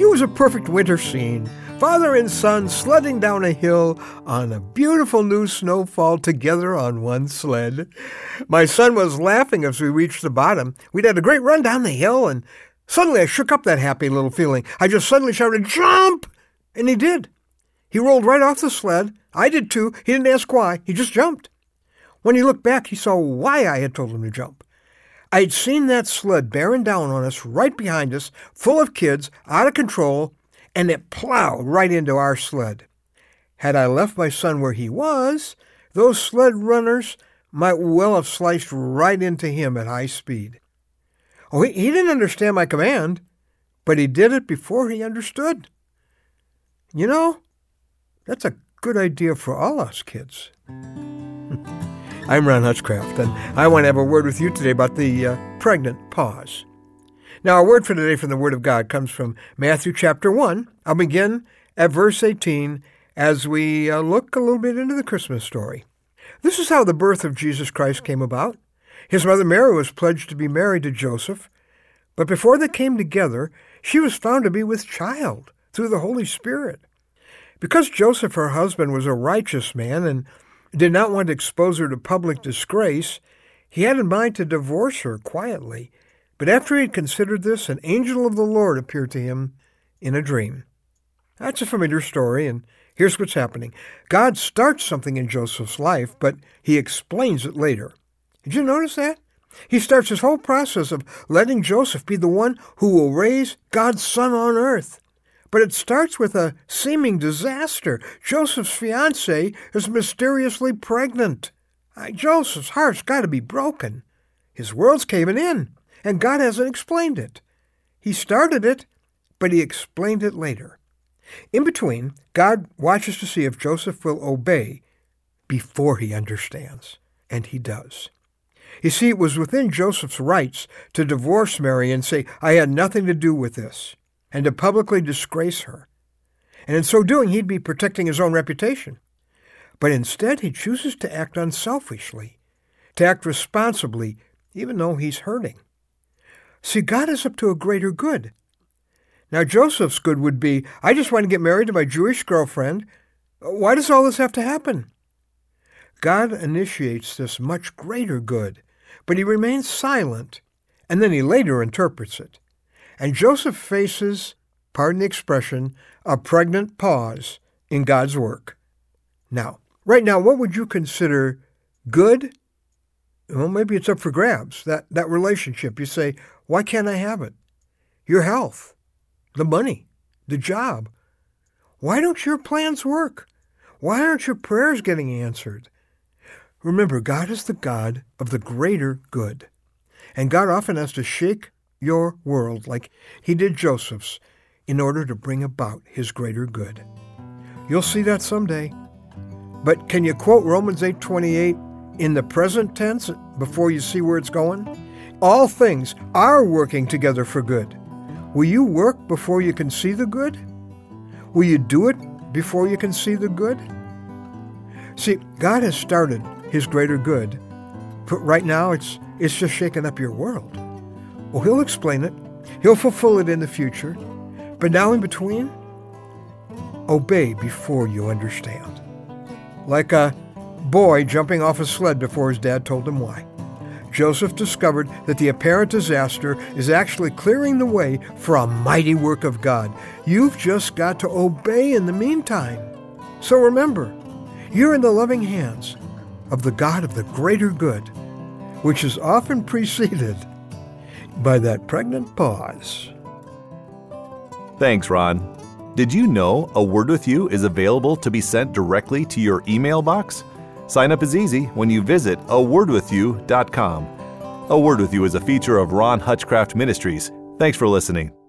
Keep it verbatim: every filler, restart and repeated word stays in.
It was a perfect winter scene. Father and son sledding down a hill on a beautiful new snowfall together on one sled. My son was laughing as we reached the bottom. We'd had a great run down the hill, and suddenly I shook up that happy little feeling. I just suddenly shouted, "Jump!" And he did. He rolled right off the sled. I did too. He didn't ask why. He just jumped. When he looked back, he saw why I had told him to jump. I'd seen that sled bearing down on us right behind us, full of kids, out of control, and it plowed right into our sled. Had I left my son where he was, those sled runners might well have sliced right into him at high speed. Oh, he, he didn't understand my command, but he did it before he understood. You know, that's a good idea for all us kids. I'm Ron Hutchcraft, and I want to have a word with you today about the uh, pregnant pause. Now, our word for today from the Word of God comes from Matthew chapter one. I'll begin at verse eighteen as we uh, look a little bit into the Christmas story. This is how the birth of Jesus Christ came about. His mother Mary was pledged to be married to Joseph, but before they came together, she was found to be with child through the Holy Spirit. Because Joseph, her husband, was a righteous man and did not want to expose her to public disgrace, he had in mind to divorce her quietly. But after he had considered this, an angel of the Lord appeared to him in a dream. That's a familiar story, and here's what's happening. God starts something in Joseph's life, but he explains it later. Did you notice that? He starts this whole process of letting Joseph be the one who will raise God's son on earth. But it starts with a seeming disaster. Joseph's fiancée is mysteriously pregnant. Joseph's heart's got to be broken. His world's caving in, and God hasn't explained it. He started it, but he explained it later. In between, God watches to see if Joseph will obey before he understands, and he does. You see, it was within Joseph's rights to divorce Mary and say, "I had nothing to do with this," and to publicly disgrace her. And in so doing, he'd be protecting his own reputation. But instead, he chooses to act unselfishly, to act responsibly, even though he's hurting. See, God is up to a greater good. Now, Joseph's good would be, "I just want to get married to my Jewish girlfriend. Why does all this have to happen?" God initiates this much greater good, but he remains silent, and then he later interprets it. And Joseph faces, pardon the expression, a pregnant pause in God's work. Now, right now, what would you consider good? Well, maybe it's up for grabs, that, that relationship. You say, "Why can't I have it?" Your health, the money, the job. Why don't your plans work? Why aren't your prayers getting answered? Remember, God is the God of the greater good. And God often has to shake your world like he did Joseph's in order to bring about his greater good. You'll see that someday. But can you quote Romans eight twenty-eight in the present tense before you see where it's going? All things are working together for good. Will you work before you can see the good? Will you do it before you can see the good? See, God has started his greater good, but right now it's it's just shaking up your world. Well, he'll explain it. He'll fulfill it in the future. But now in between, obey before you understand. Like a boy jumping off a sled before his dad told him why. Joseph discovered that the apparent disaster is actually clearing the way for a mighty work of God. You've just got to obey in the meantime. So remember, you're in the loving hands of the God of the greater good, which is often preceded by that pregnant pause. Thanks, Ron. Did you know A Word With You is available to be sent directly to your email box? Sign up is easy when you visit a word with you dot com. A Word With You is a feature of Ron Hutchcraft Ministries. Thanks for listening.